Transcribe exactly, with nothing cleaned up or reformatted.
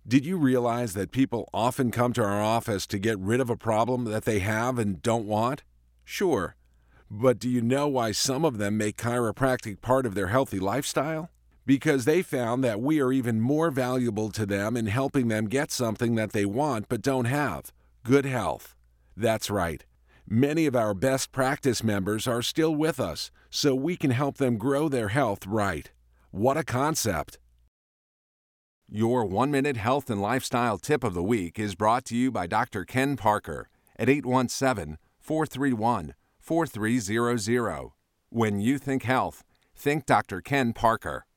Did you realize that people often come to our office to get rid of a problem that they have and don't want? Sure. But do you know why some of them make chiropractic part of their healthy lifestyle? Because they found that we are even more valuable to them in helping them get something that they want but don't have: good health. That's right. Many of our best practice members are still with us, so we can help them grow their health right. What a concept! Your one-minute health and lifestyle tip of the week is brought to you by Doctor Ken Parker at eight one seven, four three one, four three zero zero. When you think health, think Doctor Ken Parker.